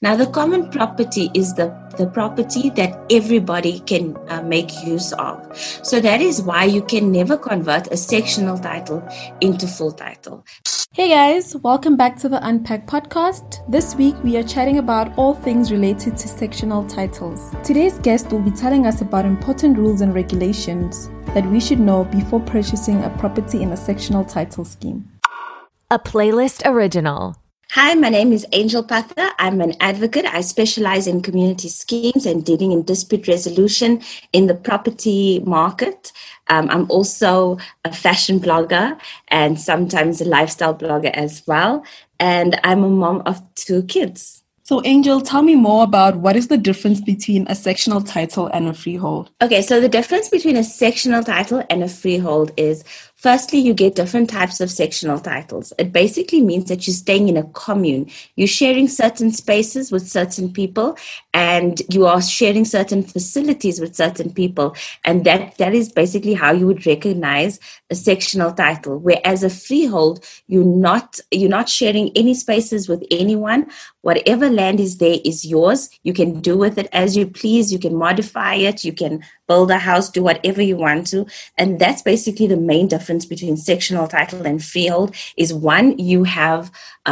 Now, the common property is the property that everybody can make use of. So that is why you can never convert a sectional title into full title. Hey guys, welcome back to the Unpack podcast. This week we are chatting about all things related to sectional titles. Today's guest will be telling us about important rules and regulations that we should know before purchasing a property in a sectional title scheme. A Playlist original. Hi, my name is Angel Patha. I'm an advocate. I specialize in community schemes and dealing in dispute resolution in the property market. I'm also a fashion blogger and sometimes a lifestyle blogger as well. And I'm a mom of 2 kids. So Angel, tell me more about what is the difference between a sectional title and a freehold? Okay, so the difference between a sectional title and a freehold is, firstly, you get different types of sectional titles. It basically means that you're staying in a commune. You're sharing certain spaces with certain people, and you are sharing certain facilities with certain people. And that is basically how you would recognize a sectional title. Whereas a freehold, you're not sharing any spaces with anyone. Whatever land is there is yours. You can do with it as you please. You can modify it. You can build a house, do whatever you want to. And that's basically the main difference between sectional title and freehold is, one, you have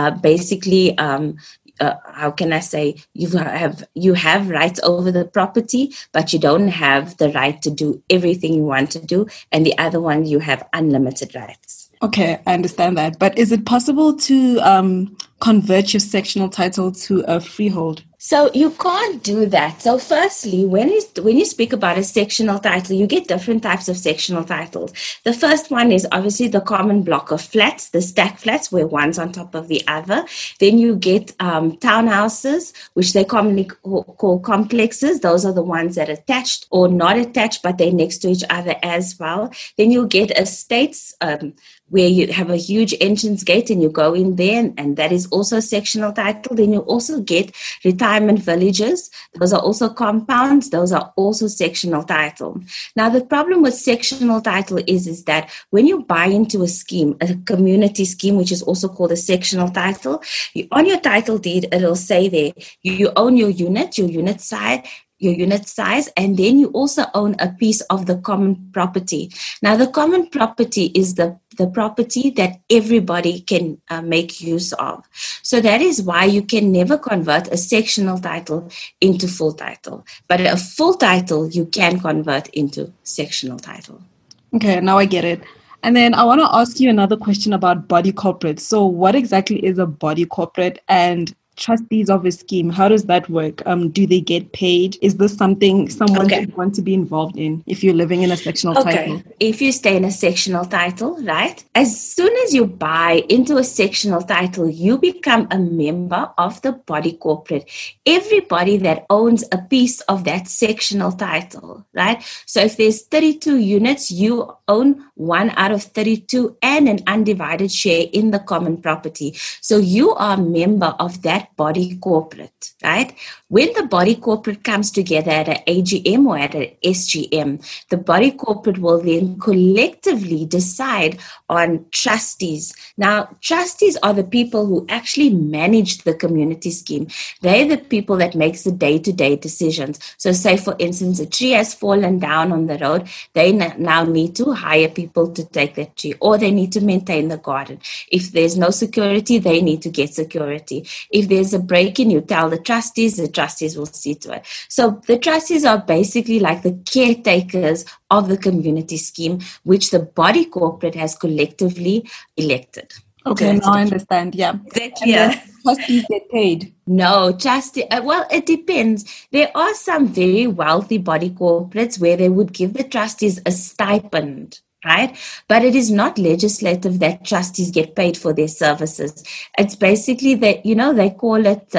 how can I say, you have rights over the property, but you don't have the right to do everything you want to do. And the other one, you have unlimited rights. Okay, I understand that. But is it possible to convert your sectional title to a freehold? So you can't do that. So firstly, when you speak about a sectional title, you get different types of sectional titles. The first one is obviously the common block of flats, the stack flats, where one's on top of the other. Then you get townhouses, which they commonly call complexes. Those are the ones that are attached or not attached, but they're next to each other as well. Then you get estates, where you have a huge entrance gate and you go in there, and that is also a sectional title. Then you also get retirement villages. Those are also compounds. Those are also sectional title. Now, the problem with sectional title is that when you buy into a scheme, a community scheme, which is also called a sectional title, on your title deed, it'll say there, you own your unit size, and then you also own a piece of the common property. Now, the common property is the property that everybody can make use of. So that is why you can never convert a sectional title into full title. But a full title you can convert into sectional title. Okay, now I get it. And then I want to ask you another question about body corporate. So what exactly is a body corporate, and trustees of a scheme, how does that work? Do they get paid? Is this something someone would want to be involved in if you're living in a sectional title? If you stay in a sectional title, right? As soon as you buy into a sectional title, you become a member of the body corporate. Everybody that owns a piece of that sectional title, right? So if there's 32 units, you own 1 out of 32 and an undivided share in the common property. So you are a member of that body corporate, right? When the body corporate comes together at an AGM or at an SGM, the body corporate will then collectively decide on trustees. Now, trustees are the people who actually manage the community scheme. They're the people that makes the day-to-day decisions. So say, for instance, a tree has fallen down on the road. They now need to hire people to take that tree, or they need to maintain the garden. If there's no security, they need to get security. If there's a break-in, you tell the trustees will see to it. So the trustees are basically like the caretakers of the community scheme, which the body corporate has collectively elected. Okay, now I understand. Yeah. Yeah. Trustees get paid? No, well, it depends. There are some very wealthy body corporates where they would give the trustees a stipend, right? But it is not legislative that trustees get paid for their services. It's basically that, they call it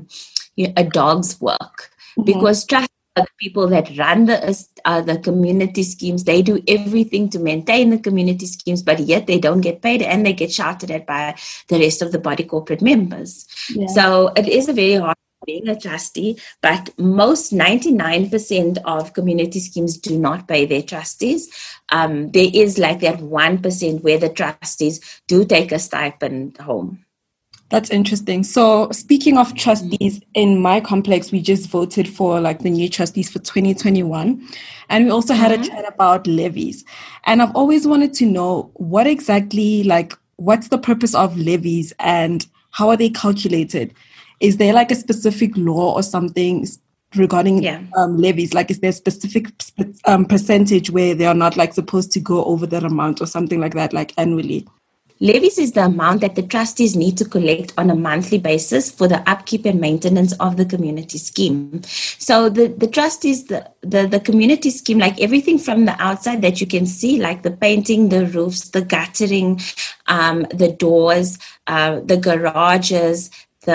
a dog's work, because trustees are the people that run the community schemes. They do everything to maintain the community schemes, but yet they don't get paid, and they get shouted at by the rest of the body corporate members. Yeah. So it is a very hard being a trustee, but most 99% of community schemes do not pay their trustees. There is like that 1% where the trustees do take a stipend home. That's interesting. So speaking of trustees, in my complex, we just voted for like the new trustees for 2021. And we also had a chat about levies. And I've always wanted to know what exactly, like, what's the purpose of levies and how are they calculated? Is there like a specific law or something regarding levies? Like, is there a specific percentage where they are not like supposed to go over that amount or something like that, like annually? Levies is the amount that the trustees need to collect on a monthly basis for the upkeep and maintenance of the community scheme. So the trustees, the community scheme, like everything from the outside that you can see, like the painting, the roofs, the guttering, the doors, the garages,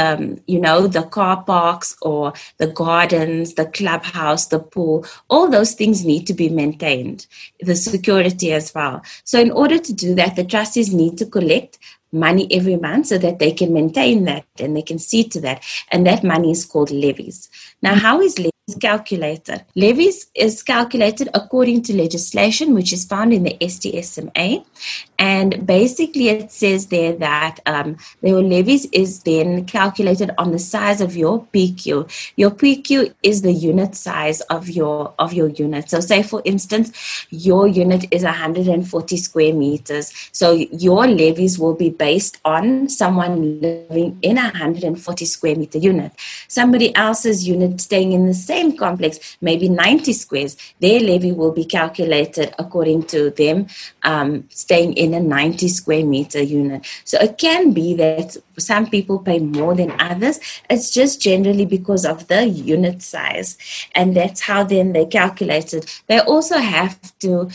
the car parks or the gardens, the clubhouse, the pool, all those things need to be maintained, the security as well. So in order to do that, the trustees need to collect money every month so that they can maintain that and they can see to that. And that money is called levies. Now, how is levies calculated? Levies is calculated according to legislation, which is found in the STSMA. And basically it says there that your levies is then calculated on the size of your PQ. Your PQ is the unit size of your unit. So say, for instance, your unit is 140 square meters. So your levies will be based on someone living in a 140 square meter unit. Somebody else's unit staying in the same complex, maybe 90 squares, their levy will be calculated according to them staying in a 90 square meter unit. So it can be that some people pay more than others. It's just generally because of the unit size. And that's how then they calculate it. They also have to,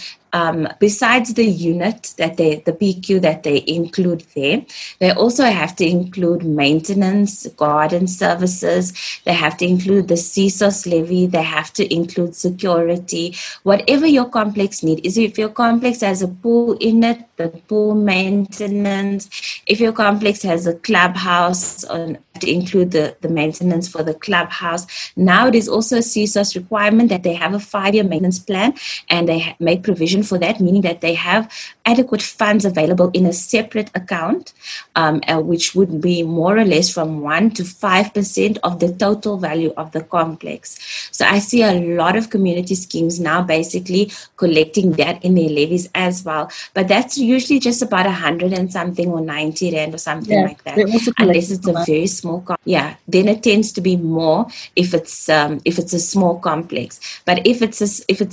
besides the unit that the PQ that they include there, they also have to include maintenance, garden services. They have to include the CSOS levy. They have to include security. Whatever your complex need is, if your complex has a pool in it, the pool maintenance. If your complex has a clubhouse, to include the maintenance for the clubhouse. Now it is also a CSOS requirement that they have a 5-year maintenance plan, and they make provision for that, meaning that they have adequate funds available in a separate account, which would be more or less from 1 to 5% of the total value of the complex. So I see a lot of community schemes now basically collecting that in their levies as well. But that's usually just about 100 and something or 90 rand or something like that. Unless it's a very small then it tends to be more if it's a small complex. But if it's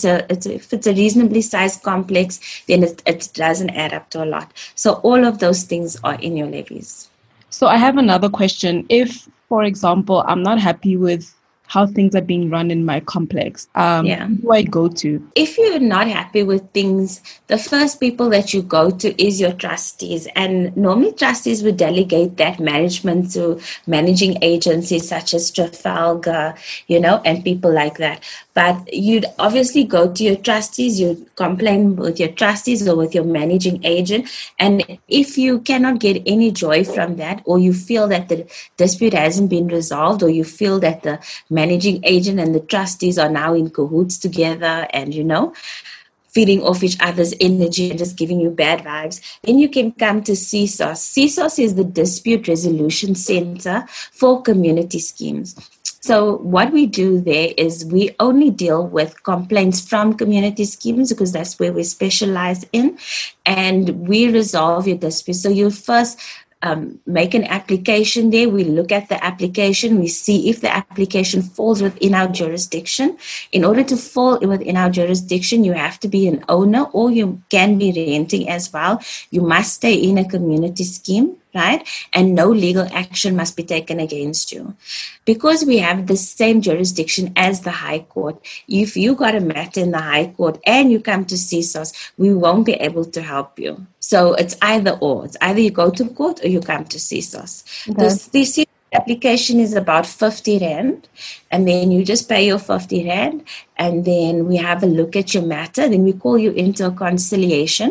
a reasonably sized complex, then it doesn't add up to a lot. So all of those things are in your levies. So I have another question. If, for example, I'm not happy with how things are being run in my complex, who do I go to? If you're not happy with things, the first people that you go to is your trustees. And normally trustees would delegate that management to managing agencies such as Trafalgar, and people like that. But you'd obviously go to your trustees, you'd complain with your trustees or with your managing agent. And if you cannot get any joy from that, or you feel that the dispute hasn't been resolved, or you feel that the managing agent and the trustees are now in cahoots together and, feeding off each other's energy and just giving you bad vibes, then you can come to CSOS. CSOS is the Dispute Resolution Center for community schemes. So what we do there is we only deal with complaints from community schemes because that's where we specialize in, and we resolve your dispute. So you first make an application there. We look at the application. We see if the application falls within our jurisdiction. In order to fall within our jurisdiction, you have to be an owner, or you can be renting as well. You must stay in a community scheme, right? And no legal action must be taken against you. Because we have the same jurisdiction as the High Court, if you got a matter in the High Court and you come to CSOS, we won't be able to help you. So it's either or. It's either you go to court or you come to CSOS. The application is about 50 Rand, and then you just pay your 50 Rand, and then we have a look at your matter. Then we call you into a conciliation,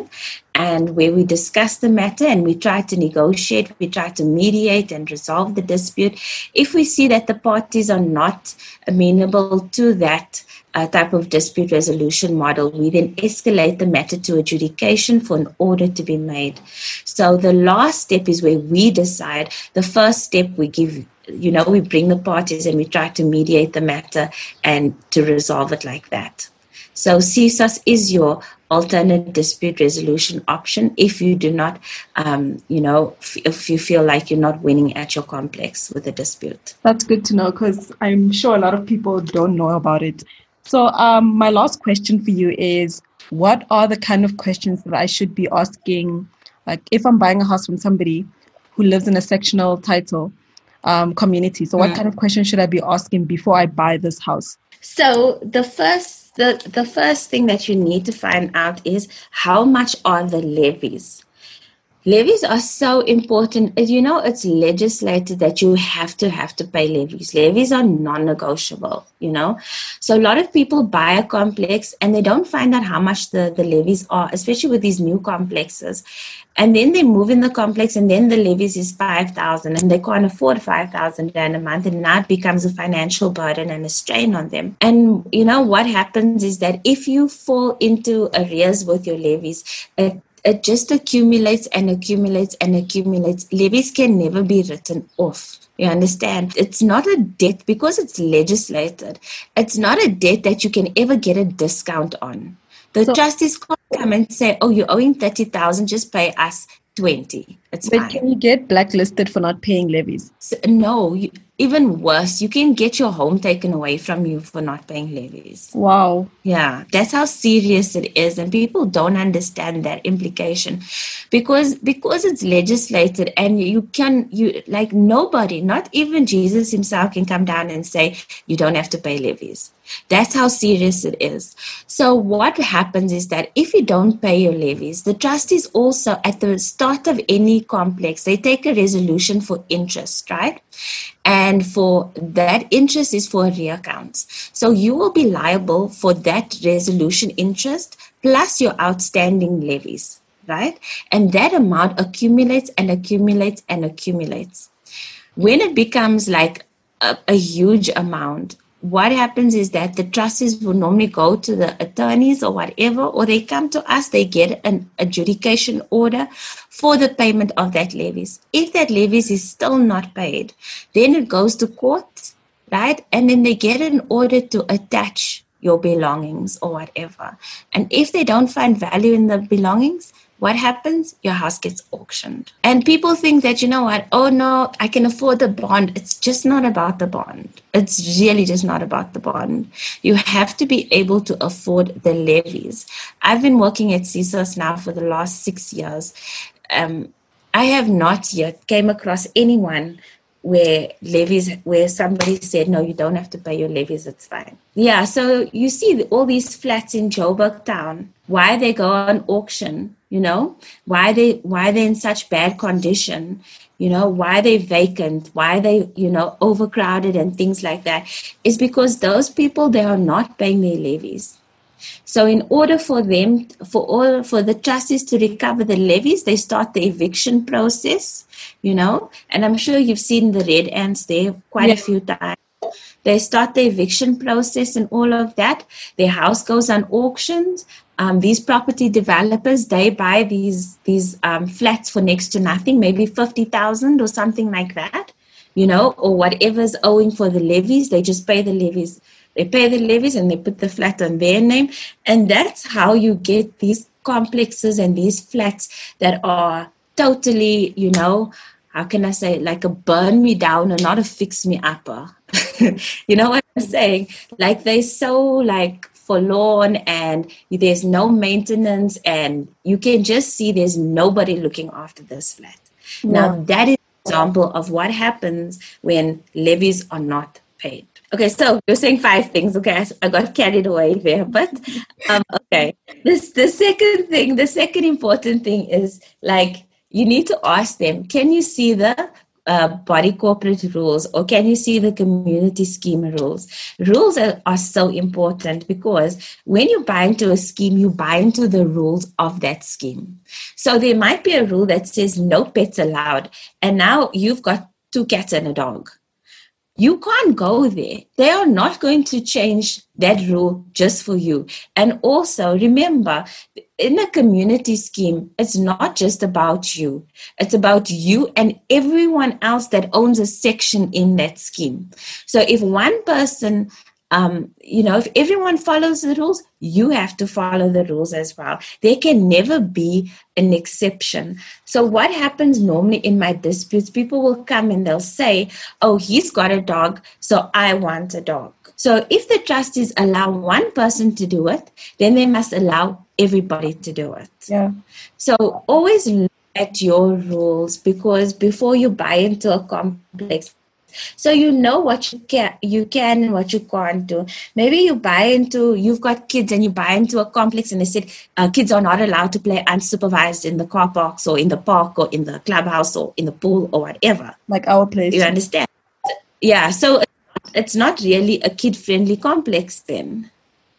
and where we discuss the matter and we try to negotiate, we try to mediate and resolve the dispute. If we see that the parties are not amenable to that type of dispute resolution model, we then escalate the matter to adjudication for an order to be made. So the last step is where we decide. The first step we give, we bring the parties and we try to mediate the matter and to resolve it like that. So CSOS is your alternate dispute resolution option if you do not, if you feel like you're not winning at your complex with a dispute. That's good to know, because I'm sure a lot of people don't know about it. So my last question for you is, what are the kind of questions that I should be asking, like if I'm buying a house from somebody who lives in a sectional title community? So what kind of questions should I be asking before I buy this house? So the first thing that you need to find out is, how much are the levies? Levies are so important. It's legislated that you have to pay levies. Levies are non-negotiable, So a lot of people buy a complex and they don't find out how much the levies are, especially with these new complexes. And then they move in the complex and then the levies is 5,000 and they can't afford 5,000 rand a month, and now it becomes a financial burden and a strain on them. And what happens is that if you fall into arrears with your levies, it just accumulates and accumulates and accumulates. Levies can never be written off. You understand? It's not a debt because it's legislated. It's not a debt that you can ever get a discount on. The trustees can't come and say, "Oh, you're owing 30,000, just pay us 20." It's fine. But can you get blacklisted for not paying levies? So, no, even worse, you can get your home taken away from you for not paying levies. Wow. Yeah, that's how serious it is. And people don't understand that implication because it's legislated, and nobody, not even Jesus himself, can come down and say, you don't have to pay levies. That's how serious it is. So what happens is that if you don't pay your levies, the trustees also, at the start of any complex, they take a resolution for interest, right? And for that interest is for reaccounts. So you will be liable for that resolution interest plus your outstanding levies, right? And that amount accumulates and accumulates and accumulates. When it becomes like a huge amount, what happens is that the trustees will normally go to the attorneys or whatever, or they come to us, they get an adjudication order for the payment of that levies. If that levies is still not paid, then it goes to court, right? And then they get an order to attach your belongings or whatever. And if they don't find value in the belongings, what happens? Your house gets auctioned. And people think that, oh no, I can afford the bond. It's just not about the bond. It's really just not about the bond. You have to be able to afford the levies. I've been working at CSOS now for the last 6 years. I have not yet came across anyone where somebody said, no, you don't have to pay your levies, it's fine. Yeah, so you see all these flats in Joburg town, why they go on auction, why they're in such bad condition, why they're vacant, why they, overcrowded and things like that, is because those people, they are not paying their levies. So in order for them, for the trustees to recover the levies, they start the eviction process, and I'm sure you've seen the red ants there quite a few times. They start the eviction process and all of that. Their house goes on auctions. These property developers, they buy these flats for next to nothing, maybe 50,000 or something like that, or whatever's owing for the levies. They just pay the levies. They pay the levies and they put the flat on their name. And that's how you get these complexes and these flats that are totally, how can I say, like a burn me down and not a fix me upper. You know what I'm saying? Like they're so forlorn and there's no maintenance and you can just see there's nobody looking after this flat. Yeah. Now that is an example of what happens when levies are not paid. Okay, so you're saying 5 things. Okay, I got carried away there. But, okay. The second important thing is you need to ask them, can you see the body corporate rules, or can you see the community scheme rules? Rules are so important because when you buy into a scheme, you buy into the rules of that scheme. So there might be a rule that says no pets allowed, and now you've got 2 cats and a dog. You can't go there. They are not going to change that rule just for you. And also remember, in a community scheme, it's not just about you. It's about you and everyone else that owns a section in that scheme. So if one person, if everyone follows the rules, you have to follow the rules as well. There can never be an exception. So what happens normally in my disputes, people will come and they'll say, oh, he's got a dog, so I want a dog. So if the trustees allow one person to do it, then they must allow everybody to do it. Yeah. So always look at your rules, because before you buy into a complex, so you know what you can and what you can't do. Maybe you've got kids and you buy into a complex and they said kids are not allowed to play unsupervised in the car parks or in the park or in the clubhouse or in the pool or whatever. Like our place. You understand? Yeah, so it's not really a kid-friendly complex then.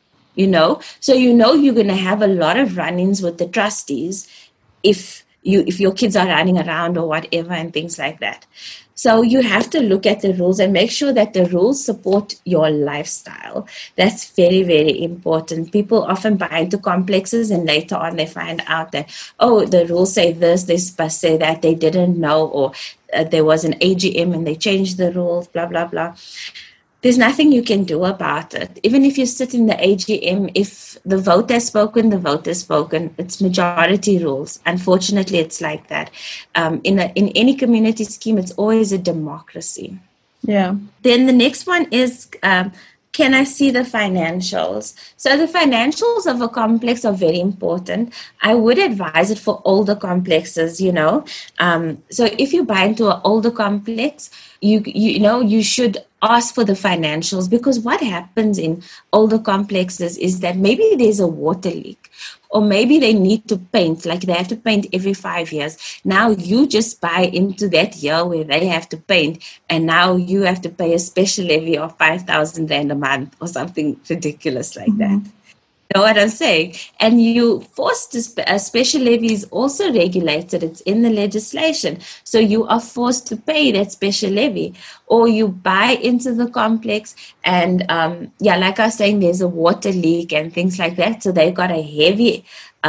So you're going to have a lot of run-ins with the trustees if your kids are running around or whatever and things like that. So you have to look at the rules and make sure that the rules support your lifestyle. That's very, very important. People often buy into complexes and later on they find out that, oh, the rules say this, they say that, they didn't know, or there was an AGM and they changed the rules, blah, blah, blah. There's nothing you can do about it. Even if you sit in the AGM, if the vote has spoken, the vote has spoken. It's majority rules. Unfortunately, it's like that. In any community scheme, it's always a democracy. Yeah. Then the next one is, can I see the financials? So the financials of a complex are very important. I would advise it for older complexes, So if you buy into an older complex, you should ask for the financials, because what happens in older complexes is that maybe there's a water leak, or maybe they need to paint, like they have to paint every 5 years. Now you just buy into that year where they have to paint, and now you have to pay a special levy of 5,000 Rand a month or something ridiculous like that. You know what I'm saying? And you forced a special levy is also regulated. It's in the legislation. So you are forced to pay that special levy, or you buy into the complex and, like I was saying, there's a water leak and things like that. So they've got a heavy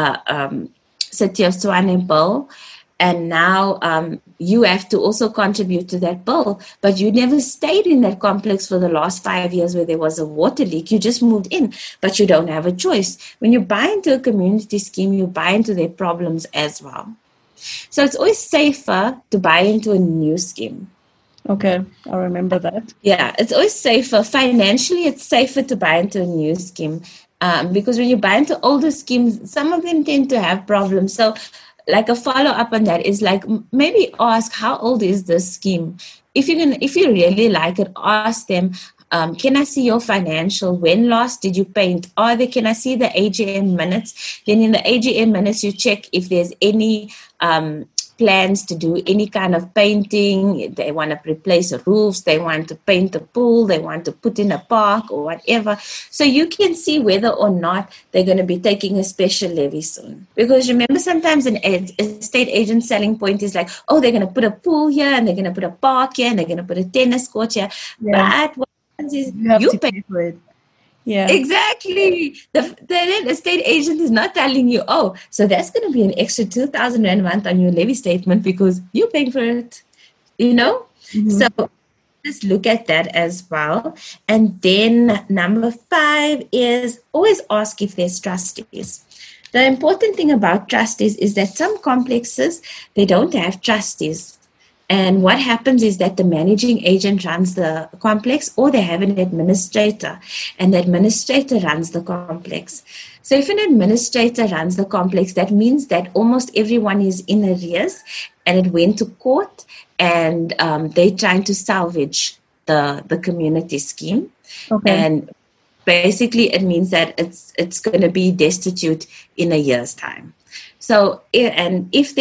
City of Tshwane bill. And now you have to also contribute to that bill. But you never stayed in that complex for the last 5 years where there was a water leak. You just moved in, but you don't have a choice. When you buy into a community scheme, you buy into their problems as well. So it's always safer to buy into a new scheme. Okay, I'll remember that. Yeah, it's always safer. Financially, it's safer to buy into a new scheme because when you buy into older schemes, some of them tend to have problems. So like a follow-up on that is like maybe ask, how old is this scheme? If you really like it, ask them, can I see your financial? When last did you paint? Can I see the AGM minutes? Then in the AGM minutes, you check if there's any plans to do any kind of painting. They want to replace the roofs, they want to paint the pool, they want to put in a park or whatever. So you can see whether or not they're going to be taking a special levy soon. Because remember, sometimes an estate agent selling point is like, oh, they're going to put a pool here and they're going to put a park here and they're going to put a tennis court here. Yeah. But what happens is you pay for it. Yeah, exactly. The estate agent is not telling you, oh, so that's going to be an extra 2,000 Rand a month on your levy statement because you're paying for it, Mm-hmm. So just look at that as well. And then number 5 is always ask if there's trustees. The important thing about trustees is that some complexes, they don't have trustees. And what happens is that the managing agent runs the complex, or they have an administrator, and the administrator runs the complex. So if an administrator runs the complex, that means that almost everyone is in arrears and it went to court, and they're trying to salvage the community scheme. Okay. And basically it means that it's going to be destitute in a year's time. So, and if there's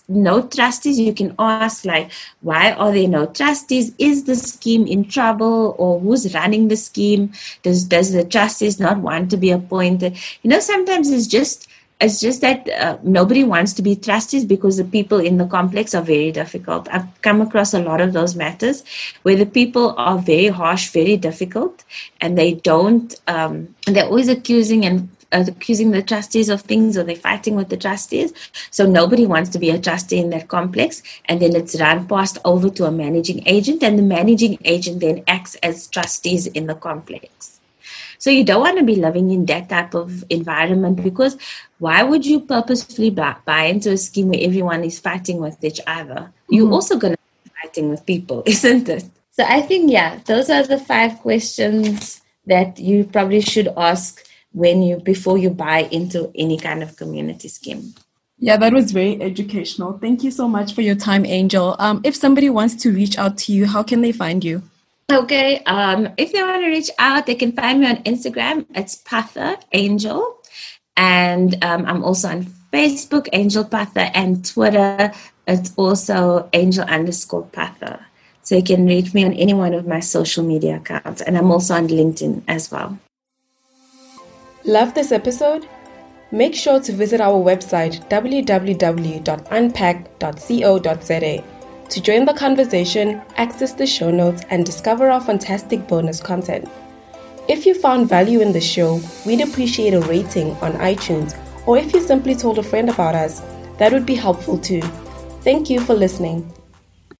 no trustees, you can ask, like, why are there no trustees? Is the scheme in trouble, or who's running the scheme? Does the trustees not want to be appointed? Sometimes it's just that nobody wants to be trustees because the people in the complex are very difficult. I've come across a lot of those matters where the people are very harsh, very difficult, and they don't, they're always accusing the trustees of things, or they're fighting with the trustees. So nobody wants to be a trustee in that complex, and then it's passed over to a managing agent, and the managing agent then acts as trustees in the complex. So you don't want to be living in that type of environment, because why would you purposefully buy into a scheme where everyone is fighting with each other? You're also going to be fighting with people, isn't it? So I think, those are the 5 questions that you probably should ask before you buy into any kind of community scheme. Yeah, that was very educational. Thank you so much for your time, Angel. If somebody wants to reach out to you, how can they find you? Okay, if they want to reach out, they can find me on Instagram. It's Patha Angel. And I'm also on Facebook, Angel Patha, and Twitter, it's also Angel_Patha. So you can reach me on any one of my social media accounts. And I'm also on LinkedIn as well. Love this episode? Make sure to visit our website www.unpack.co.za to join the conversation, access the show notes, and discover our fantastic bonus content. If you found value in the show, we'd appreciate a rating on iTunes, or if you simply told a friend about us, that would be helpful too. Thank you for listening.